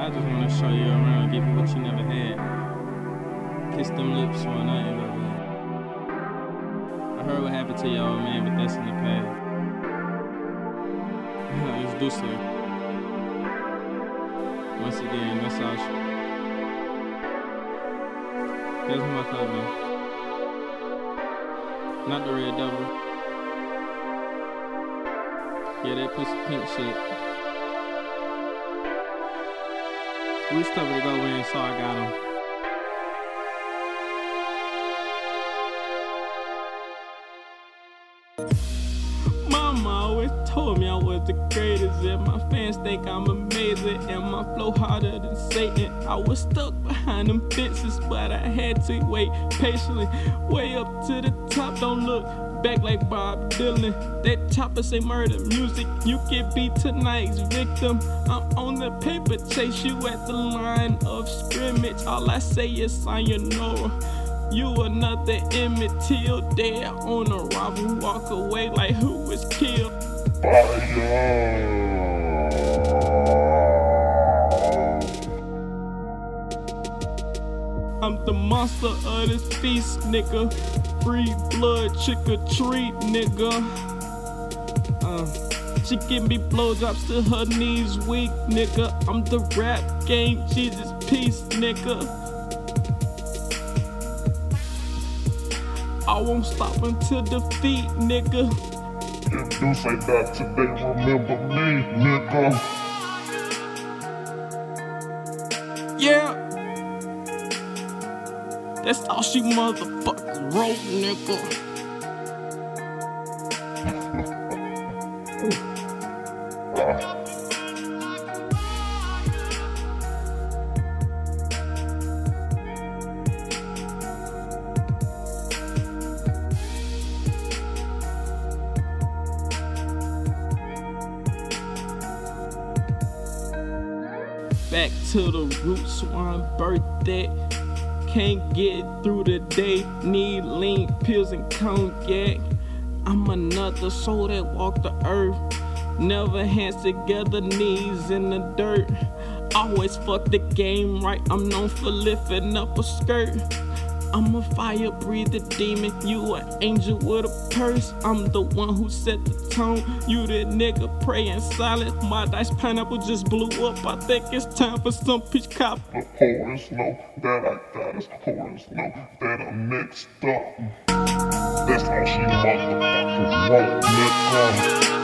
I just want to show you around, give you what you never had. Kiss them lips for nothing over there. I heard what happened to your old man, but that's in the past. Let's do so. Once again, that's all. Here's my cousin. Not the red devil. Yeah, that pussy pink shit. We was tough to go in, so I got him. Mama always told me I was the greatest, and my fans think I'm amazing, and my flow harder than Satan. I was stuck behind them fences, but I had to wait patiently. Way up to the top, don't look back like Bob Dylan. That chopper say murder music, you can be tonight's victim. I'm on the paper, chase you at the line of scrimmage. All I say is sayonara. You another Emmett Till, dead on arrival. Walk away like who was killed. I'm the monster of this feast, nigga. Free blood, trick or treat, nigga. She give me blowjobs till her knees weak, nigga. I'm the rap game, Jesus peace, nigga. I won't stop until defeat, nigga. If you say that today, remember me, nigga. Yeah. That's all she motherfucking wrote, nigga. Back to the roots where I'm birthday. Can't get through the day. Need lean pills and cognac. I'm another soul that walk the earth. Never hands together, knees in the dirt. Always fuck the game right. I'm known for lifting up a skirt. I'm a fire-breathing demon, you an angel with a purse. I'm the one who set the tone, you the nigga praying silent. My dice pineapple just blew up, I think it's time for some peach cobbler. The whores know that I got us, whores know that I'm mixed up. That's all she motherfucking wrote, nigga.